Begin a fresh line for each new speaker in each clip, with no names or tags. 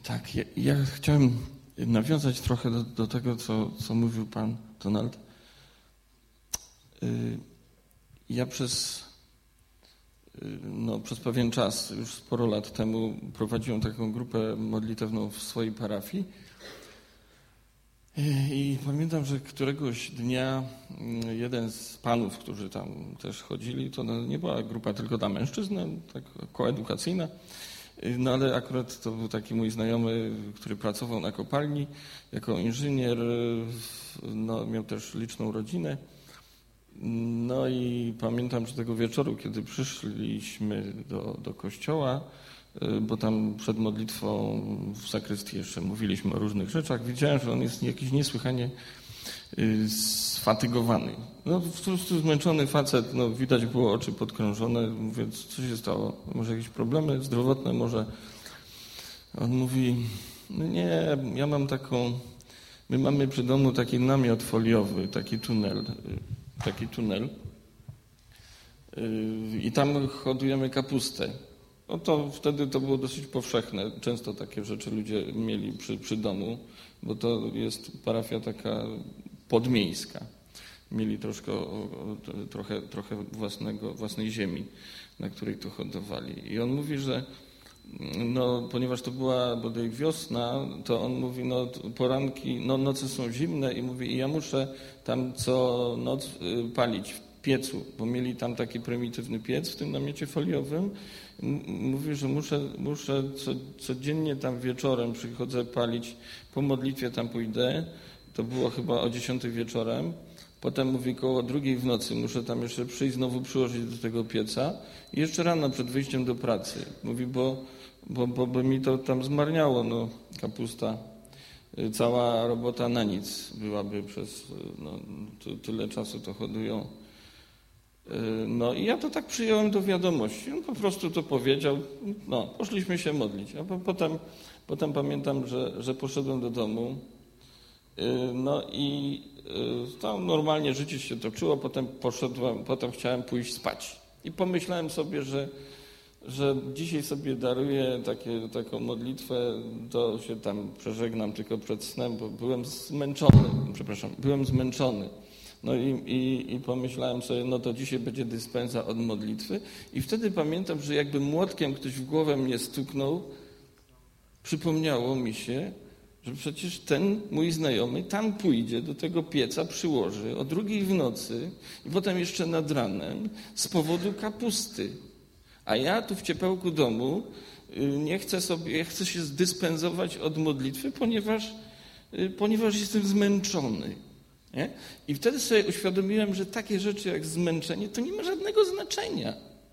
Tak, ja chciałem nawiązać trochę do tego, co mówił pan Donald. Ja przez pewien czas, już sporo lat temu, prowadziłem taką grupę modlitewną w swojej parafii. I pamiętam, że któregoś dnia jeden z panów, którzy tam też chodzili, to nie była grupa tylko dla mężczyzn, tak koedukacyjna, no ale akurat to był taki mój znajomy, który pracował na kopalni jako inżynier, miał też liczną rodzinę. No i pamiętam, że tego wieczoru, kiedy przyszliśmy do kościoła, bo tam przed modlitwą w sakrystii jeszcze mówiliśmy o różnych rzeczach, widziałem, że on jest jakiś niesłychanie sfatygowany. No po prostu zmęczony facet, widać było oczy podkrążone, mówię, co się stało? Może jakieś problemy zdrowotne, może? On mówi, no nie, ja mam my mamy przy domu taki namiot foliowy, taki tunel i tam hodujemy kapustę. No to wtedy to było dosyć powszechne. Często takie rzeczy ludzie mieli przy domu, bo to jest parafia taka podmiejska. Mieli trochę własnej ziemi, na której to hodowali. I on mówi, że ponieważ to była bodaj wiosna, to on mówi, poranki, noce są zimne i mówi, i ja muszę tam co noc palić w piecu, bo mieli tam taki prymitywny piec w tym namiocie foliowym. Mówi, że muszę codziennie tam wieczorem przychodzę palić, po modlitwie tam pójdę, to było chyba o 10 wieczorem, potem mówi koło 2 w nocy muszę tam jeszcze przyjść, znowu przyłożyć do tego pieca i jeszcze rano przed wyjściem do pracy. Mówi, bo mi to tam zmarniało, kapusta, cała robota na nic byłaby przez tyle czasu to hodują. I ja to tak przyjąłem do wiadomości. On po prostu to powiedział, poszliśmy się modlić. A potem pamiętam, że poszedłem do domu, i tam normalnie życie się toczyło, potem chciałem pójść spać. I pomyślałem sobie, że dzisiaj sobie daruję taką modlitwę, to się tam przeżegnam tylko przed snem, bo byłem zmęczony. I pomyślałem sobie, to dzisiaj będzie dyspensa od modlitwy. I wtedy pamiętam, że jakby młotkiem ktoś w głowę mnie stuknął, przypomniało mi się, że przecież ten mój znajomy tam pójdzie, do tego pieca przyłoży o 2 w nocy i potem jeszcze nad ranem z powodu kapusty. A ja tu w ciepełku domu chcę się zdyspensować od modlitwy, ponieważ jestem zmęczony. Nie? I wtedy sobie uświadomiłem, że takie rzeczy jak zmęczenie to nie ma żadnego znaczenia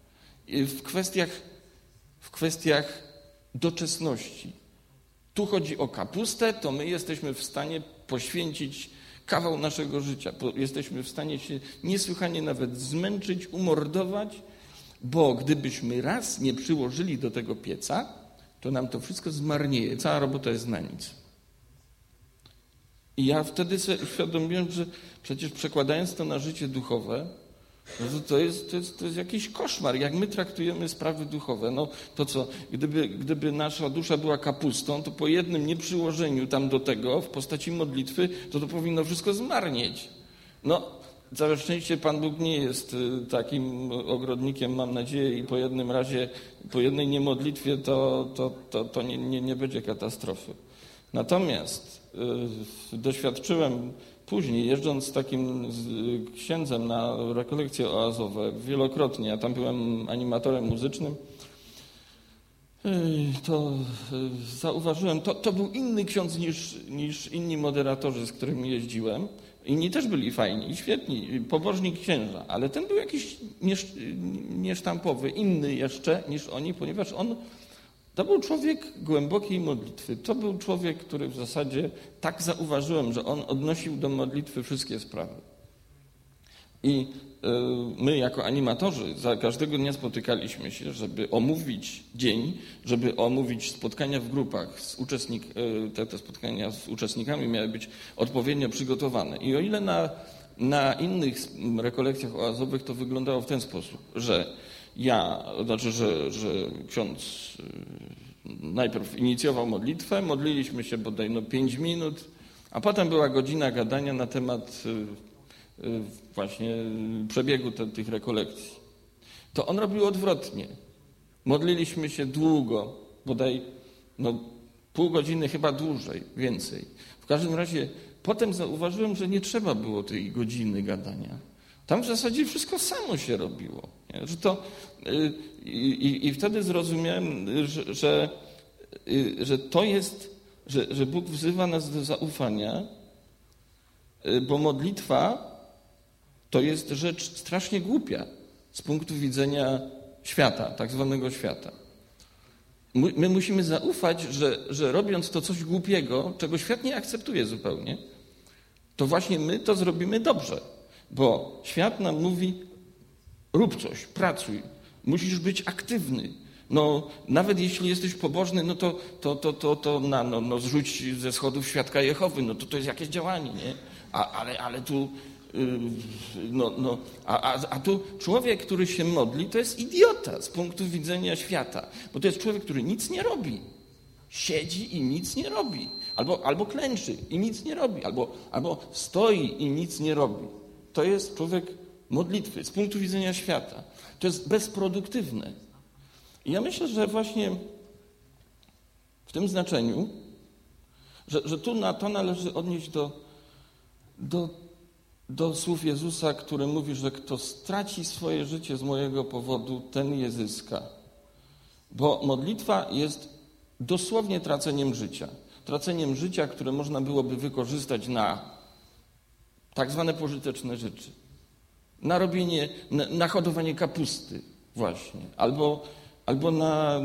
w kwestiach doczesności. Tu chodzi o kapustę, to my jesteśmy w stanie poświęcić kawał naszego życia. Jesteśmy w stanie się niesłychanie nawet zmęczyć, umordować, bo gdybyśmy raz nie przyłożyli do tego pieca, to nam to wszystko zmarnieje. Cała robota jest na nic. I ja wtedy sobie uświadomiłem, że przecież przekładając to na życie duchowe, to jest jakiś koszmar, jak my traktujemy sprawy duchowe. To co, gdyby nasza dusza była kapustą, to po jednym nieprzyłożeniu tam do tego w postaci modlitwy, to powinno wszystko zmarnieć. Całe szczęście Pan Bóg nie jest takim ogrodnikiem, mam nadzieję, i po jednej niemodlitwie to nie będzie katastrofy. Natomiast doświadczyłem później, jeżdżąc z takim księdzem na rekolekcje oazowe wielokrotnie, ja tam byłem animatorem muzycznym, to zauważyłem, to był inny ksiądz niż inni moderatorzy, z którymi jeździłem. Inni też byli fajni i świetni, pobożni księża, ale ten był jakiś niesztampowy, inny jeszcze niż oni, ponieważ to był człowiek głębokiej modlitwy. To był człowiek, który w zasadzie, tak zauważyłem, że on odnosił do modlitwy wszystkie sprawy. I my jako animatorzy za każdego dnia spotykaliśmy się, żeby omówić dzień, żeby omówić spotkania w grupach. Te spotkania z uczestnikami miały być odpowiednio przygotowane. I o ile na innych rekolekcjach oazowych to wyglądało w ten sposób, że ksiądz najpierw inicjował modlitwę, modliliśmy się bodaj 5 minut, a potem była godzina gadania na temat właśnie przebiegu tych rekolekcji. To on robił odwrotnie. Modliliśmy się długo, bodaj pół godziny, chyba dłużej, więcej. W każdym razie potem zauważyłem, że nie trzeba było tej godziny gadania. Tam w zasadzie wszystko samo się robiło. Nie? Że to, i wtedy zrozumiałem, że to jest, że Bóg wzywa nas do zaufania, bo modlitwa to jest rzecz strasznie głupia z punktu widzenia świata, tak zwanego świata. My musimy zaufać, że robiąc to coś głupiego, czego świat nie akceptuje zupełnie, to właśnie my to zrobimy dobrze. Bo świat nam mówi, rób coś, pracuj, musisz być aktywny. Nawet jeśli jesteś pobożny, zrzuć ze schodów Świadka Jehowy, to jest jakieś działanie, nie? Ale tu, a tu człowiek, który się modli, to jest idiota z punktu widzenia świata, bo to jest człowiek, który nic nie robi. Siedzi i nic nie robi. Albo klęczy i nic nie robi. Albo stoi i nic nie robi. To jest człowiek modlitwy z punktu widzenia świata. To jest bezproduktywne. I ja myślę, że właśnie w tym znaczeniu, że tu na to należy odnieść do słów Jezusa, który mówi, że kto straci swoje życie z mojego powodu, ten je zyska. Bo modlitwa jest dosłownie traceniem życia. Traceniem życia, które można byłoby wykorzystać na tak zwane pożyteczne rzeczy. Na robienie, na hodowanie kapusty właśnie. Albo na,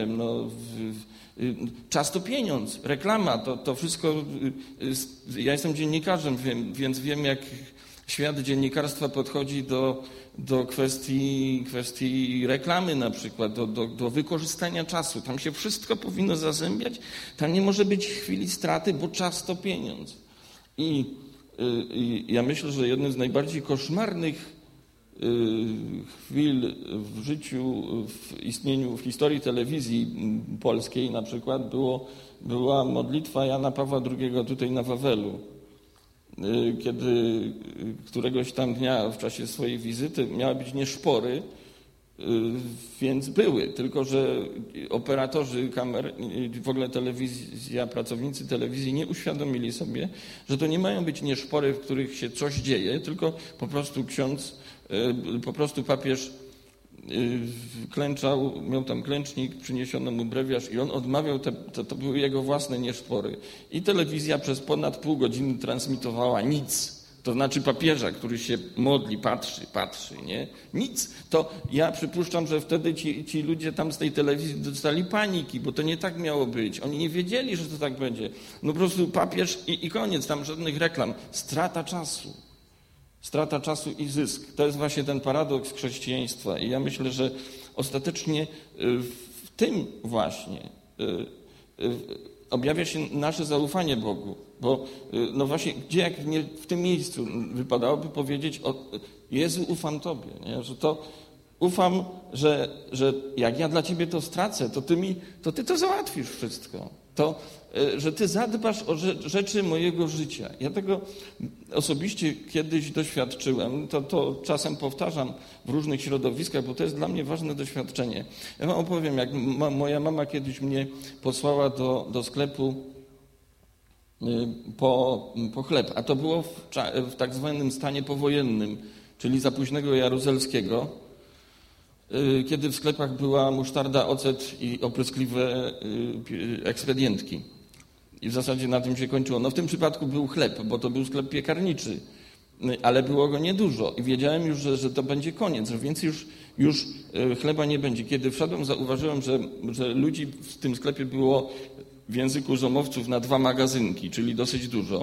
czas to pieniądz, reklama, to wszystko. Ja jestem dziennikarzem, więc wiem, jak świat dziennikarstwa podchodzi do kwestii reklamy na przykład, do wykorzystania czasu. Tam się wszystko powinno zazębiać, tam nie może być chwili straty, bo czas to pieniądz. I ja myślę, że jednym z najbardziej koszmarnych chwil w życiu, w historii telewizji polskiej na przykład była modlitwa Jana Pawła II tutaj na Wawelu, kiedy któregoś tam dnia w czasie swojej wizyty miały być nieszpory, więc były, tylko że operatorzy kamer, w ogóle telewizja, pracownicy telewizji nie uświadomili sobie, że to nie mają być nieszpory, w których się coś dzieje, tylko po prostu papież klęczał, miał tam klęcznik, przyniesiono mu brewiarz i on odmawiał, to były jego własne nieszpory. I telewizja przez ponad pół godziny transmitowała nic. To znaczy papieża, który się modli, patrzy, nie? Nic. To ja przypuszczam, że wtedy ci ludzie tam z tej telewizji dostali paniki, bo to nie tak miało być. Oni nie wiedzieli, że to tak będzie. Po prostu papież i koniec, tam żadnych reklam. Strata czasu i zysk. To jest właśnie ten paradoks chrześcijaństwa. I ja myślę, że ostatecznie w tym właśnie objawia się nasze zaufanie Bogu. Bo właśnie, gdzie jak nie w tym miejscu wypadałoby powiedzieć: Jezu, ufam Tobie. Nie? Że to ufam, że jak ja dla Ciebie to stracę, to Ty to załatwisz wszystko. Że Ty zadbasz o rzeczy mojego życia. Ja tego osobiście kiedyś doświadczyłem, to czasem powtarzam w różnych środowiskach, bo to jest dla mnie ważne doświadczenie. Ja wam opowiem, jak moja mama kiedyś mnie posłała do sklepu po chleb, a to było w tak zwanym stanie powojennym, czyli za późnego Jaruzelskiego, kiedy w sklepach była musztarda, ocet i opryskliwe ekspedientki. I w zasadzie na tym się kończyło. W tym przypadku był chleb, bo to był sklep piekarniczy, ale było go niedużo i wiedziałem już, że to będzie koniec, że więcej już chleba nie będzie. Kiedy wszedłem, zauważyłem, że ludzi w tym sklepie było w języku zomowców na 2 magazynki, czyli dosyć dużo.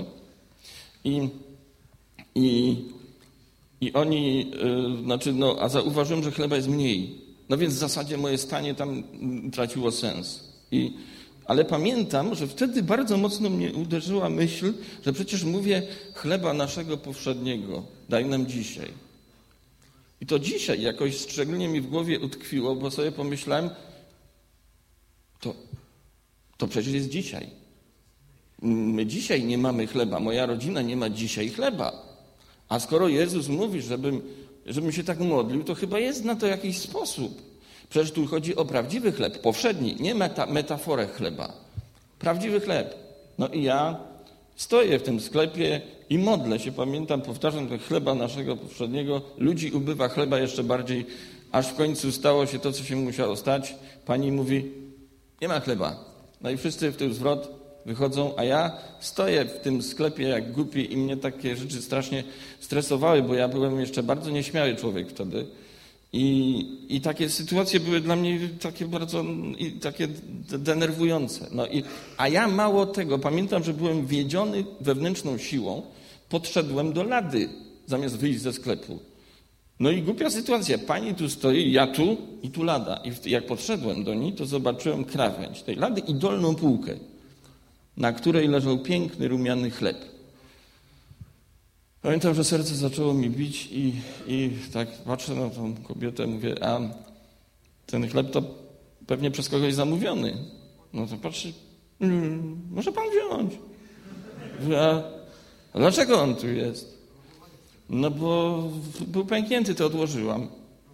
I oni, a zauważyłem, że chleba jest mniej. Więc w zasadzie moje stanie tam traciło sens. Ale pamiętam, że wtedy bardzo mocno mnie uderzyła myśl, że przecież mówię: chleba naszego powszedniego daj nam dzisiaj. I to dzisiaj jakoś szczególnie mi w głowie utkwiło, bo sobie pomyślałem, To przecież jest dzisiaj. My dzisiaj nie mamy chleba, moja rodzina nie ma dzisiaj chleba. A skoro Jezus mówi, żebym się tak modlił, to chyba jest na to jakiś sposób. Przecież tu chodzi o prawdziwy chleb, powszedni, nie metaforę chleba. Prawdziwy chleb. No i ja stoję w tym sklepie i modlę się, pamiętam, powtarzam, że chleba naszego powszedniego, ludzi ubywa chleba jeszcze bardziej, aż w końcu stało się to, co się musiało stać. Pani mówi, nie ma chleba. No i wszyscy w ten zwrot wychodzą, a ja stoję w tym sklepie jak głupi i mnie takie rzeczy strasznie stresowały, bo ja byłem jeszcze bardzo nieśmiały człowiek wtedy. I takie sytuacje były dla mnie takie bardzo takie denerwujące. A ja mało tego, pamiętam, że byłem wiedziony wewnętrzną siłą, podszedłem do lady, zamiast wyjść ze sklepu. No i głupia sytuacja, pani tu stoi, ja tu i tu lada. I jak podszedłem do niej, to zobaczyłem krawędź tej lady i dolną półkę, na której leżał piękny, rumiany chleb. Pamiętam, że serce zaczęło mi bić i tak patrzę na tą kobietę, mówię, a ten chleb to pewnie przez kogoś zamówiony. No to patrzy, może pan wziąć. A dlaczego on tu jest? No bo był pęknięty, to odłożyłam.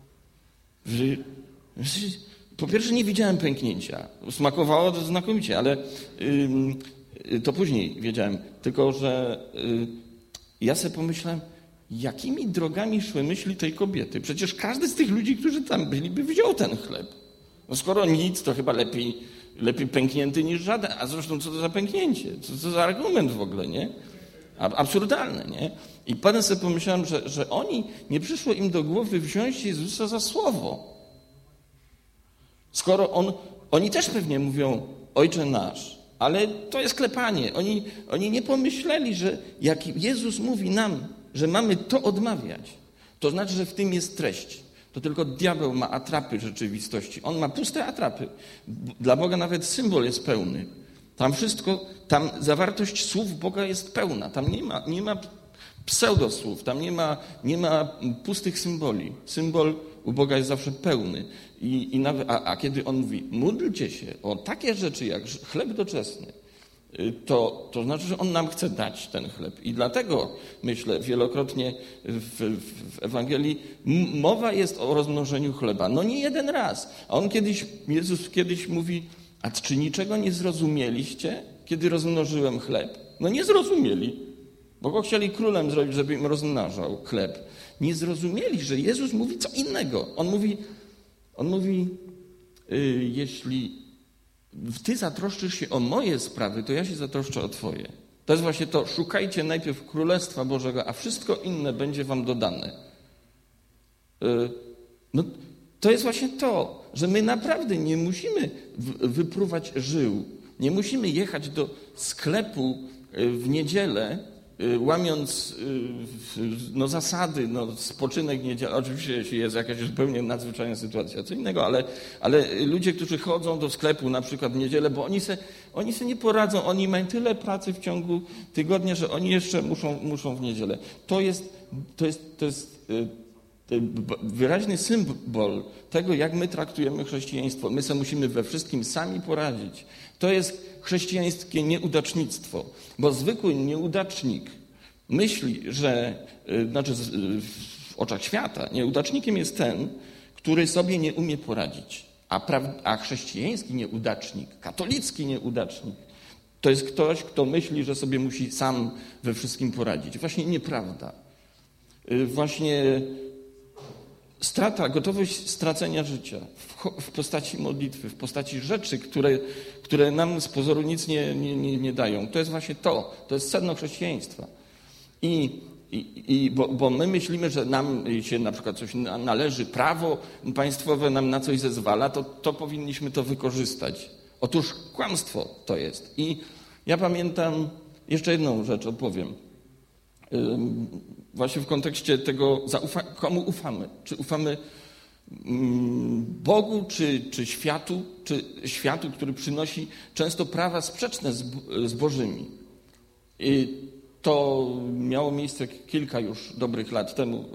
Po pierwsze nie widziałem pęknięcia. Smakowało to znakomicie, ale to później wiedziałem. Tylko, że ja sobie pomyślałem, jakimi drogami szły myśli tej kobiety. Przecież każdy z tych ludzi, którzy tam byli, by wziął ten chleb. No skoro nic, to chyba lepiej pęknięty niż żaden. A zresztą co to za pęknięcie? Co to za argument w ogóle, nie? Absurdalne, nie? I potem sobie pomyślałem, że nie przyszło im do głowy wziąć Jezusa za słowo. Skoro oni też pewnie mówią, Ojcze nasz, ale to jest klepanie. Oni nie pomyśleli, że jak Jezus mówi nam, że mamy to odmawiać, to znaczy, że w tym jest treść. To tylko diabeł ma atrapy rzeczywistości. On ma puste atrapy. Dla Boga nawet symbol jest pełny. Tam wszystko, tam zawartość słów Boga jest pełna. Tam nie ma pseudosłów, tam nie ma pustych symboli. Symbol u Boga jest zawsze pełny. A kiedy On mówi, módlcie się o takie rzeczy jak chleb doczesny, to znaczy, że On nam chce dać ten chleb. I dlatego, myślę, wielokrotnie w Ewangelii mowa jest o rozmnożeniu chleba. No nie jeden raz. A Jezus kiedyś mówi, a czy niczego nie zrozumieliście, kiedy rozmnożyłem chleb? No nie zrozumieli, bo go chcieli królem zrobić, żeby im rozmnażał chleb. Nie zrozumieli, że Jezus mówi co innego. On mówi, jeśli ty zatroszczysz się o moje sprawy, to ja się zatroszczę o twoje. To jest właśnie to, szukajcie najpierw Królestwa Bożego, a wszystko inne będzie wam dodane. No, to jest właśnie to, że my naprawdę nie musimy wypruwać żył. Nie musimy jechać do sklepu w niedzielę, łamiąc zasady, spoczynek niedzielny. Oczywiście, jeśli jest jakaś zupełnie nadzwyczajna sytuacja, co innego, ale ludzie, którzy chodzą do sklepu na przykład w niedzielę, bo oni se nie poradzą, oni mają tyle pracy w ciągu tygodnia, że oni jeszcze muszą w niedzielę. To jest wyraźny symbol tego, jak my traktujemy chrześcijaństwo. My sobie musimy we wszystkim sami poradzić. To jest chrześcijańskie nieudacznictwo, bo zwykły nieudacznik myśli, w oczach świata nieudacznikiem jest ten, który sobie nie umie poradzić, a chrześcijański nieudacznik, katolicki nieudacznik, to jest ktoś, kto myśli, że sobie musi sam we wszystkim poradzić. Właśnie nieprawda. Właśnie gotowość stracenia życia w postaci modlitwy, w postaci rzeczy, które nam z pozoru nic nie dają. To jest właśnie to jest sedno chrześcijaństwa. Bo my myślimy, że nam się na przykład coś należy, prawo państwowe nam na coś zezwala, to powinniśmy to wykorzystać. Otóż kłamstwo to jest. I ja pamiętam, jeszcze jedną rzecz opowiem. Właśnie w kontekście tego, komu ufamy. Czy ufamy Bogu, czy światu, który przynosi często prawa sprzeczne z Bożymi. I to miało miejsce kilka już dobrych lat temu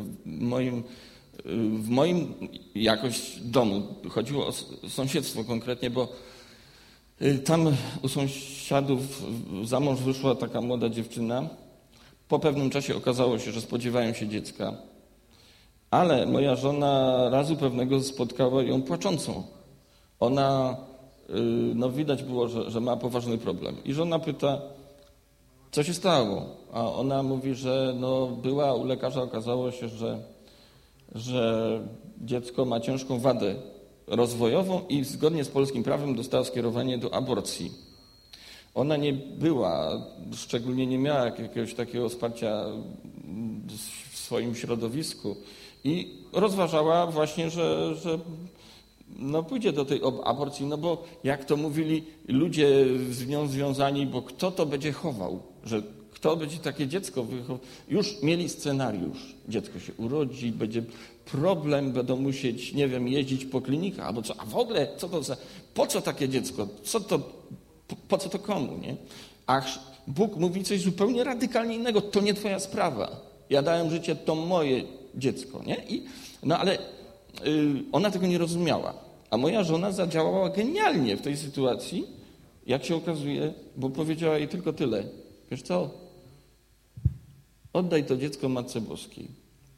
w moim jakoś domu. Chodziło o sąsiedztwo konkretnie, bo Tam u sąsiadów za mąż wyszła taka młoda dziewczyna. Po pewnym czasie okazało się, że spodziewają się dziecka. Ale moja żona razu pewnego spotkała ją płaczącą. Ona, widać było, że ma poważny problem. I żona pyta, co się stało? A ona mówi, że była u lekarza, okazało się, że dziecko ma ciężką wadę rozwojową i zgodnie z polskim prawem dostała skierowanie do aborcji. Ona nie była, szczególnie nie miała jakiegoś takiego wsparcia w swoim środowisku i rozważała właśnie, że pójdzie do tej aborcji, bo jak to mówili ludzie z nią związani, bo kto to będzie chował, że kto będzie takie dziecko wychował. Już mieli scenariusz. Dziecko się urodzi, będzie problem, będą musieć, jeździć po klinikach, albo co, a w ogóle, po co takie dziecko? Po co to komu, nie? A Bóg mówi coś zupełnie radykalnie innego. To nie twoja sprawa. Ja dałem życie, to moje dziecko, nie? Ale ona tego nie rozumiała. A moja żona zadziałała genialnie w tej sytuacji, jak się okazuje, bo powiedziała jej tylko tyle. Wiesz co? Oddaj to dziecko Matce Boskiej.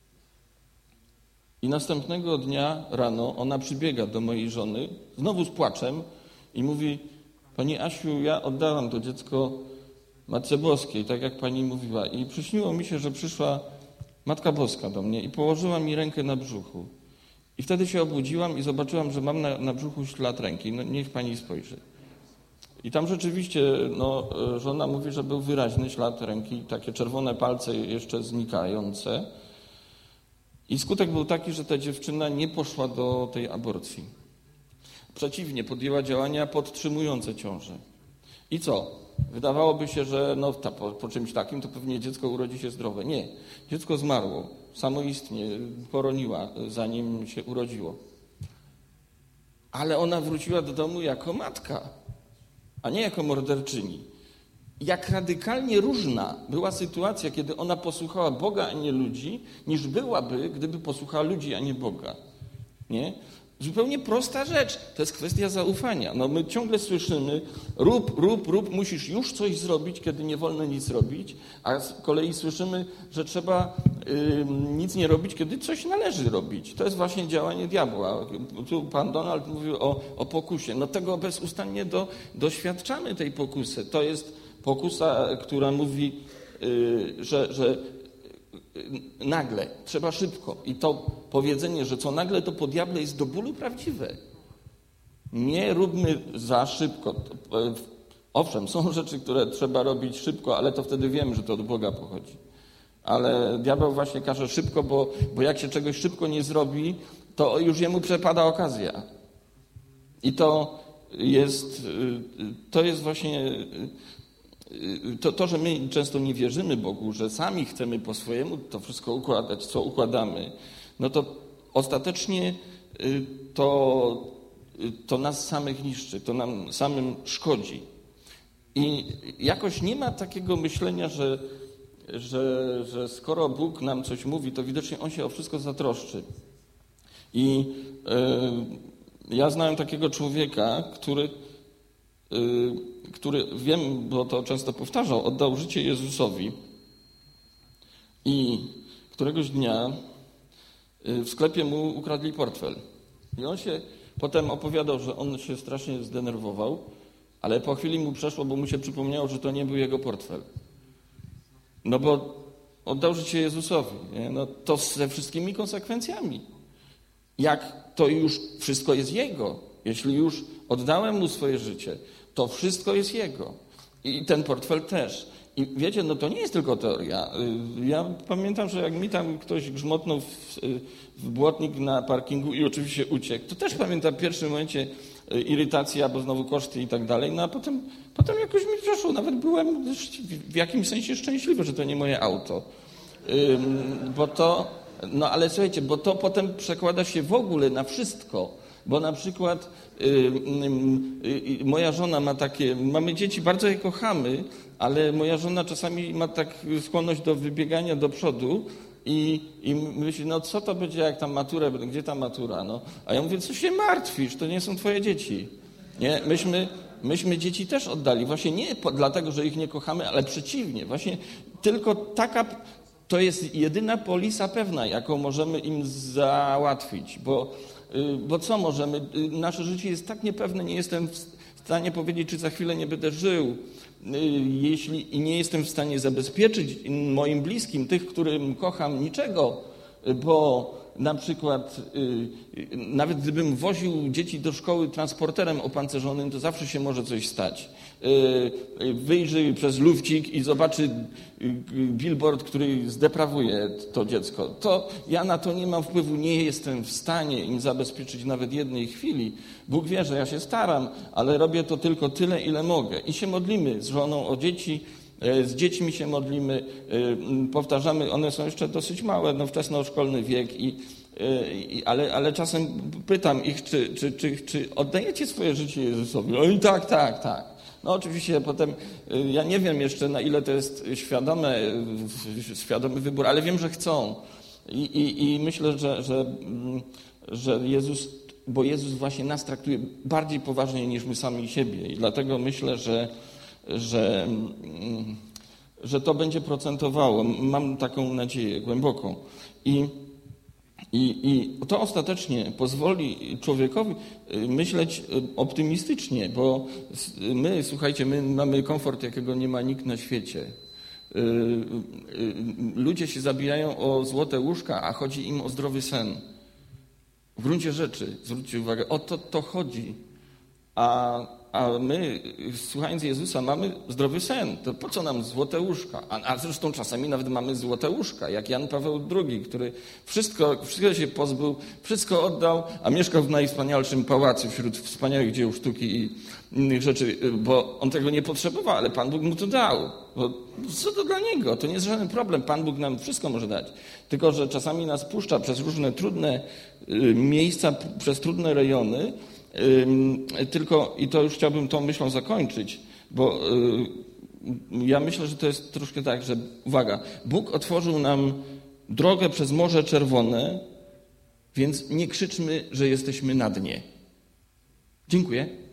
I następnego dnia rano ona przybiega do mojej żony, znowu z płaczem i mówi, pani Asiu, ja oddałam to dziecko Matce Boskiej, tak jak pani mówiła. I przyśniło mi się, że przyszła Matka Boska do mnie i położyła mi rękę na brzuchu. I wtedy się obudziłam i zobaczyłam, że mam na brzuchu ślad ręki. Niech pani spojrzy. I tam rzeczywiście, żona mówi, że był wyraźny ślad ręki, takie czerwone palce jeszcze znikające. I skutek był taki, że ta dziewczyna nie poszła do tej aborcji. Przeciwnie, podjęła działania podtrzymujące ciążę. I co? Wydawałoby się, że po czymś takim to pewnie dziecko urodzi się zdrowe. Nie. Dziecko zmarło. Samoistnie poroniła, zanim się urodziło. Ale ona wróciła do domu jako matka, a nie jako morderczyni. Jak radykalnie różna była sytuacja, kiedy ona posłuchała Boga, a nie ludzi, niż byłaby, gdyby posłuchała ludzi, a nie Boga. Nie? Zupełnie prosta rzecz. To jest kwestia zaufania. My ciągle słyszymy, rób, musisz już coś zrobić, kiedy nie wolno nic robić, a z kolei słyszymy, że trzeba nic nie robić, kiedy coś należy robić. To jest właśnie działanie diabła. Tu pan Donald mówił o pokusie. Tego bezustannie doświadczamy tej pokusy. To jest pokusa, która mówi, że nagle, trzeba szybko. I to powiedzenie, że co nagle, to po diable jest do bólu prawdziwe. Nie róbmy za szybko. Owszem, są rzeczy, które trzeba robić szybko, ale to wtedy wiemy, że to od Boga pochodzi. Ale diabeł właśnie każe szybko, bo jak się czegoś szybko nie zrobi, to już jemu przepada okazja. I to jest właśnie to, że my często nie wierzymy Bogu, że sami chcemy po swojemu to wszystko układać, co układamy, to ostatecznie to nas samych niszczy, to nam samym szkodzi. I jakoś nie ma takiego myślenia, że skoro Bóg nam coś mówi, to widocznie On się o wszystko zatroszczy. I ja znałem takiego człowieka, który, wiem, bo to często powtarzał, oddał życie Jezusowi i któregoś dnia w sklepie mu ukradli portfel. I on się potem opowiadał, że on się strasznie zdenerwował, ale po chwili mu przeszło, bo mu się przypomniało, że to nie był jego portfel. Bo oddał życie Jezusowi. Nie? To ze wszystkimi konsekwencjami. Jak to już wszystko jest Jego. Jeśli już oddałem Mu swoje życie, to wszystko jest Jego. I ten portfel też. I wiecie, to nie jest tylko teoria. Ja pamiętam, że jak mi tam ktoś grzmotnął w błotnik na parkingu i oczywiście uciekł, to też pamiętam w pierwszym momencie irytacja, bo znowu koszty i tak dalej, a potem jakoś mi przeszło. Nawet byłem w jakimś sensie szczęśliwy, że to nie moje auto. Ale słuchajcie, bo to potem przekłada się w ogóle na wszystko. Bo na przykład moja żona ma mamy dzieci, bardzo je kochamy, ale moja żona czasami ma skłonność do wybiegania do przodu i myśli, co to będzie jak tam maturę, gdzie ta matura? A ja mówię, co się martwisz, to nie są twoje dzieci. Nie? myśmy dzieci też oddali. Właśnie nie dlatego, że ich nie kochamy, ale przeciwnie. Właśnie tylko to jest jedyna polisa pewna, jaką możemy im załatwić. Bo co możemy? Nasze życie jest tak niepewne, nie jestem w stanie powiedzieć, czy za chwilę nie będę żył. Jeśli nie jestem w stanie zabezpieczyć moim bliskim, tych, którym kocham, niczego, bo na przykład nawet gdybym woził dzieci do szkoły transporterem opancerzonym, to zawsze się może coś stać. Wyjrzy przez lufcik i zobaczy billboard, który zdeprawuje to dziecko. To ja na to nie mam wpływu, nie jestem w stanie im zabezpieczyć nawet jednej chwili. Bóg wie, że ja się staram, ale robię to tylko tyle, ile mogę. I się modlimy z żoną o dzieci, z dziećmi się modlimy, powtarzamy, one są jeszcze dosyć małe, wczesnoszkolny wiek, ale czasem pytam ich, czy oddajecie swoje życie Jezusowi? Oni tak. No oczywiście potem, ja nie wiem jeszcze, na ile to jest świadomy wybór, ale wiem, że chcą. I myślę, że Jezus, bo Jezus właśnie nas traktuje bardziej poważnie niż my sami siebie. I dlatego myślę, że to będzie procentowało. Mam taką nadzieję głęboką. I to ostatecznie pozwoli człowiekowi myśleć optymistycznie, bo słuchajcie, my mamy komfort, jakiego nie ma nikt na świecie. Ludzie się zabijają o złote łóżka, a chodzi im o zdrowy sen. W gruncie rzeczy, zwróćcie uwagę, o to chodzi. A my, słuchając Jezusa, mamy zdrowy sen. To po co nam złote łóżka? A zresztą czasami nawet mamy złote łóżka, jak Jan Paweł II, który wszystko się pozbył, wszystko oddał, a mieszkał w najwspanialszym pałacu wśród wspaniałych dzieł sztuki i innych rzeczy, bo on tego nie potrzebował, ale Pan Bóg mu to dał. Bo co to dla niego? To nie jest żaden problem. Pan Bóg nam wszystko może dać. Tylko że czasami nas puszcza przez różne trudne miejsca, przez trudne rejony, i to już chciałbym tą myślą zakończyć, bo ja myślę, że to jest troszkę tak, że uwaga, Bóg otworzył nam drogę przez Morze Czerwone, więc nie krzyczmy, że jesteśmy na dnie. Dziękuję.